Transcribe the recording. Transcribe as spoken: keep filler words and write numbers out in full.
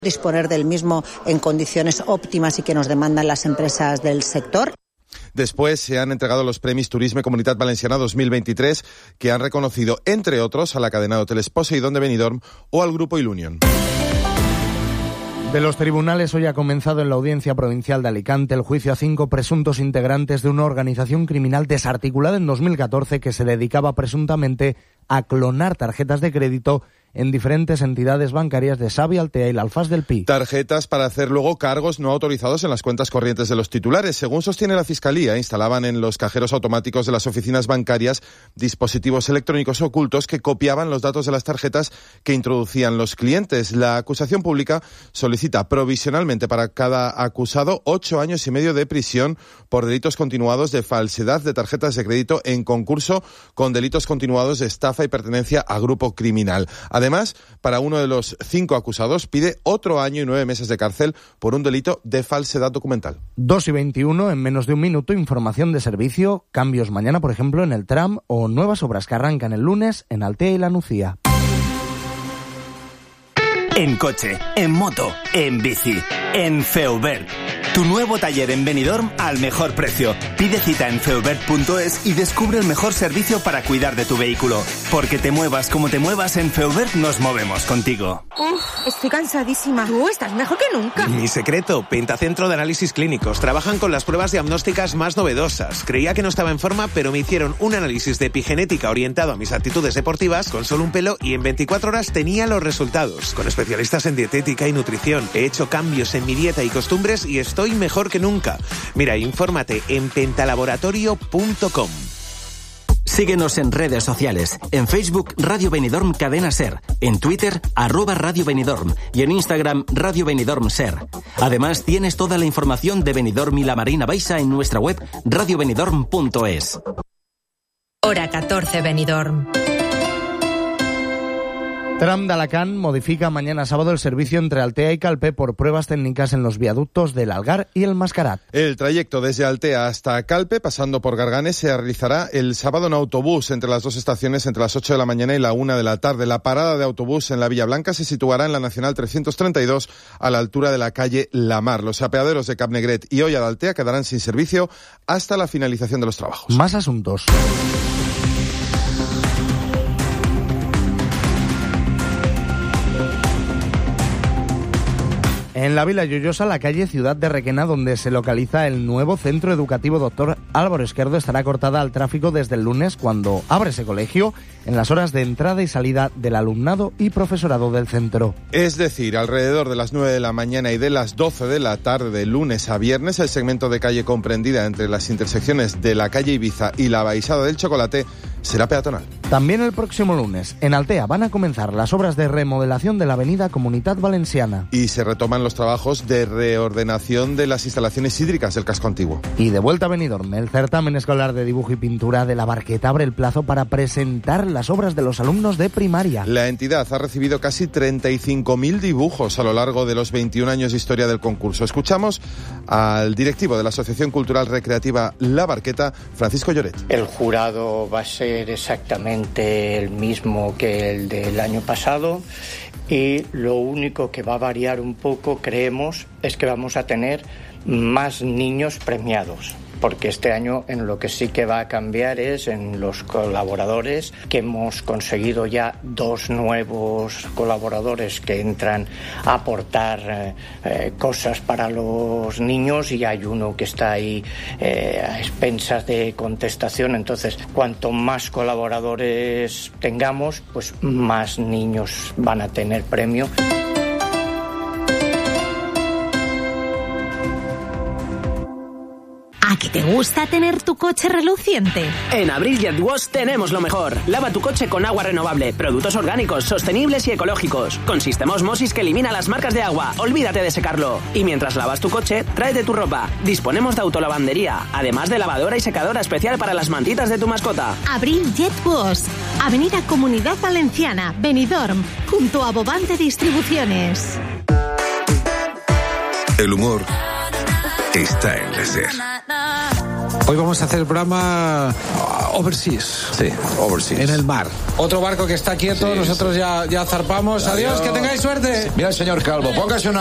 disponer del mismo en condiciones óptimas y que nos demandan las empresas del sector. Después se han entregado los Premis Turisme Comunitat Valenciana dos mil veintitrés, que han reconocido, entre otros, a la cadena de hoteles Poseidón de Benidorm o al Grupo Ilunion. De los tribunales, hoy ha comenzado en la Audiencia Provincial de Alicante el juicio a cinco presuntos integrantes de una organización criminal desarticulada en dos mil catorce que se dedicaba presuntamente a clonar tarjetas de crédito en diferentes entidades bancarias de Sabia, Altea y la Alfaz del Pi. Tarjetas para hacer luego cargos no autorizados en las cuentas corrientes de los titulares. Según sostiene la Fiscalía, instalaban en los cajeros automáticos de las oficinas bancarias dispositivos electrónicos ocultos que copiaban los datos de las tarjetas que introducían los clientes. La acusación pública solicita provisionalmente para cada acusado ocho años y medio de prisión por delitos continuados de falsedad de tarjetas de crédito en concurso con delitos continuados de estafa y pertenencia a grupo criminal. Además, para uno de los cinco acusados pide otro año y nueve meses de cárcel por un delito de falsedad documental. dos y veintiuno, en menos de un minuto, información de servicio, cambios mañana, por ejemplo, en el tram o nuevas obras que arrancan el lunes en Altea y La Nucía. En coche, en moto, en bici, en Feubert. Tu nuevo taller en Benidorm al mejor precio. Pide cita en feubert punto es y descubre el mejor servicio para cuidar de tu vehículo. Porque te muevas como te muevas, en Feubert nos movemos contigo. Uf, estoy cansadísima. Tú estás mejor que nunca. Mi secreto, Pentacentro de Análisis Clínicos. Trabajan con las pruebas diagnósticas más novedosas. Creía que no estaba en forma, pero me hicieron un análisis de epigenética orientado a mis actitudes deportivas con solo un pelo y en veinticuatro horas tenía los resultados. Con especialistas en dietética y nutrición. He hecho cambios en mi dieta y costumbres y estoy mejor que nunca. Mira, infórmate en pentalaboratorio punto com. Síguenos en redes sociales. En Facebook, Radio Benidorm Cadena Ser. En Twitter, arroba Radio Benidorm. Y en Instagram, Radio Benidorm Ser. Además, tienes toda la información de Benidorm y la Marina Baixa en nuestra web radio benidorm punto es. Hora catorce, Benidorm. Tram de Alacant modifica mañana sábado el servicio entre Altea y Calpe por pruebas técnicas en los viaductos del Algar y el Mascarat. El trayecto desde Altea hasta Calpe, pasando por Garganes, se realizará el sábado en autobús entre las dos estaciones entre las ocho de la mañana y la una de la tarde. La parada de autobús en la Villa Blanca se situará en la Nacional trescientos treinta y dos a la altura de la calle La Mar. Los apeaderos de Capnegret y Olla de Altea quedarán sin servicio hasta la finalización de los trabajos. Más asuntos. En la Vila Lloyosa, la calle Ciudad de Requena, donde se localiza el nuevo centro educativo Doctor Álvaro Esquerdo, estará cortada al tráfico desde el lunes, cuando abre ese colegio, en las horas de entrada y salida del alumnado y profesorado del centro. Es decir, alrededor de las nueve de la mañana y de las doce de la tarde de lunes a viernes, el segmento de calle comprendida entre las intersecciones de la calle Ibiza y la Baixada del Chocolate será peatonal. También el próximo lunes, en Altea, van a comenzar las obras de remodelación de la avenida Comunitat Valenciana. Y se retoman los trabajos de reordenación de las instalaciones hídricas del casco antiguo. Y de vuelta a Benidorm, el certamen escolar de dibujo y pintura de La Barqueta abre el plazo para presentar las obras de los alumnos de primaria. La entidad ha recibido casi treinta y cinco mil dibujos a lo largo de los veintiún años de historia del concurso. Escuchamos al directivo de la Asociación Cultural Recreativa La Barqueta, Francisco Lloret. El jurado va a ser exactamente el mismo que el del año pasado y lo único que va a variar un poco, creemos, es que vamos a tener más niños premiados. Porque este año en lo que sí que va a cambiar es en los colaboradores, que hemos conseguido ya dos nuevos colaboradores que entran a aportar eh, eh, cosas para los niños y hay uno que está ahí eh, a expensas de contestación. Entonces, cuanto más colaboradores tengamos, pues más niños van a tener premio. ¿A qué te gusta tener tu coche reluciente? En Abril Jet Wash tenemos lo mejor. Lava tu coche con agua renovable, productos orgánicos, sostenibles y ecológicos. Con sistema Osmosis que elimina las marcas de agua. Olvídate de secarlo. Y mientras lavas tu coche, tráete tu ropa. Disponemos de autolavandería, además de lavadora y secadora especial para las mantitas de tu mascota. Abril Jet Wash, Avenida Comunidad Valenciana, Benidorm, junto a Bobante Distribuciones. El humor está en la SER. Hoy vamos a hacer el programa overseas. Sí, overseas. En el mar. Otro barco que está quieto, sí, nosotros sí. ya, ya zarpamos. Adiós, Adiós, que tengáis suerte. Mira, señor Calvo, póngase una